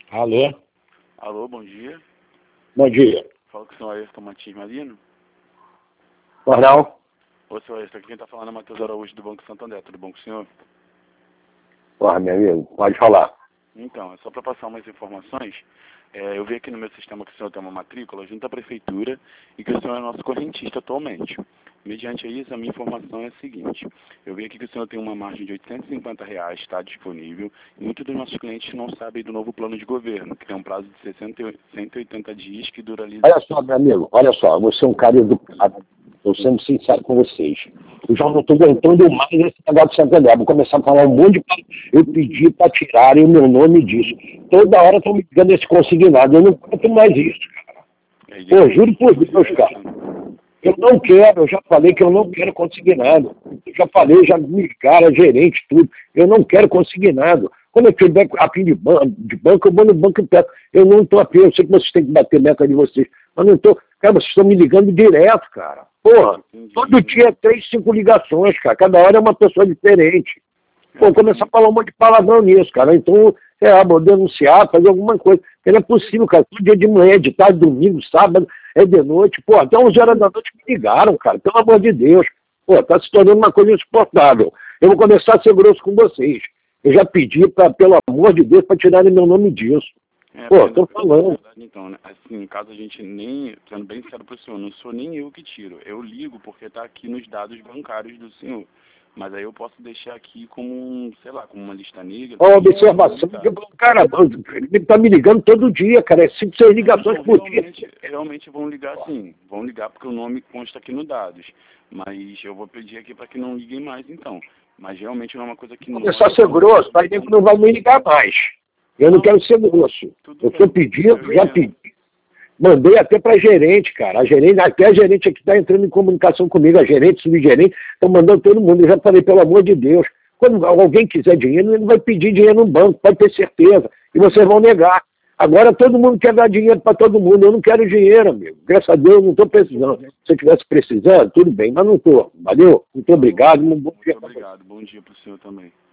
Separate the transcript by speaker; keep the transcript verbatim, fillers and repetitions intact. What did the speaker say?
Speaker 1: Alô?
Speaker 2: Alô, bom dia.
Speaker 1: Bom dia.
Speaker 2: Fala com o senhor Ayrton Martins Marino.
Speaker 1: Jornal?
Speaker 2: Ô, senhor Ayrton, aqui quem tá falando é Matheus Araújo do Banco Santander. Tudo bom com o senhor?
Speaker 1: Porra, meu amigo, pode falar.
Speaker 2: Então, é só para passar umas informações. É, eu vi aqui no meu sistema que o senhor tem uma matrícula junto à prefeitura e que o senhor é nosso correntista atualmente. Mediante isso, a minha informação é a seguinte. Eu vi aqui que o senhor tem uma margem de oitocentos e cinquenta reais, está disponível. E muitos dos nossos clientes não sabem do novo plano de governo, que tem um prazo de sessenta e cento e oitenta dias que dura ali...
Speaker 1: Olha só, meu amigo, olha só, você é um cara educado. Eu sendo sincero com vocês. Eu já não estou aguentando mais esse negócio de Santander. Vou começar a falar um monte de coisa. Eu pedi para tirarem o meu nome disso. Toda hora estão me ligando esse consignado. Eu não aguento mais isso, cara. Pô, juro por Deus, cara. Eu não quero, eu já falei que eu não quero consignado. Eu já falei, já me ligaram, gerente, tudo. Eu não quero consignado. Quando eu tiver a fim de banco, de banco, eu vou no banco e peço. Eu não estou a fim, eu sei que vocês têm que bater meta de vocês, mas não estou. Cara, vocês estão me ligando direto, cara. Porra, todo dia três, cinco ligações, cara. Cada hora é uma pessoa diferente. Pô, começar a falar um monte de palavrão nisso, cara. Então, é, vou denunciar, fazer alguma coisa. Porque não é possível, cara. Todo dia de manhã, de tarde, domingo, sábado, é de noite. Pô, até onze horas da noite me ligaram, cara. Pelo amor de Deus. Pô, tá se tornando uma coisa insuportável. Eu vou começar a ser grosso com vocês. Eu já pedi, pra, pelo amor de Deus, para tirarem meu nome disso.
Speaker 2: É,
Speaker 1: Pô, tô falando.
Speaker 2: Verdade, então, né? Assim, em caso a gente nem, sendo bem sincero pro senhor, não sou nem eu que tiro. Eu ligo porque tá aqui nos dados bancários do senhor. Mas aí eu posso deixar aqui como, um, sei lá, como uma lista negra.
Speaker 1: Uma observação. Cara, ele tá me ligando todo dia, cara. É cinco, seis ligações por
Speaker 2: realmente,
Speaker 1: dia.
Speaker 2: Realmente vão ligar sim. Vão ligar porque o nome consta aqui no dados. Mas eu vou pedir aqui para que não liguem mais, então. Mas realmente não é uma coisa que...
Speaker 1: Começar a ser grosso, aí nem não vai me ligar mais. Eu não, não quero ser grosso. Eu estou pedindo, já pedi. Mandei até para gerente, cara. A gerente, até a gerente aqui está entrando em comunicação comigo. A gerente, subgerente, estão mandando todo mundo. Eu já falei, pelo amor de Deus, quando alguém quiser dinheiro, ele vai pedir dinheiro no banco, pode ter certeza. E vocês vão negar. Agora todo mundo quer dar dinheiro para todo mundo. Eu não quero dinheiro, amigo. Graças a Deus, eu não estou precisando. Se eu estivesse precisando, tudo bem, mas não estou. Valeu? Muito obrigado. Um bom dia.
Speaker 2: Muito obrigado. Bom dia para o senhor também.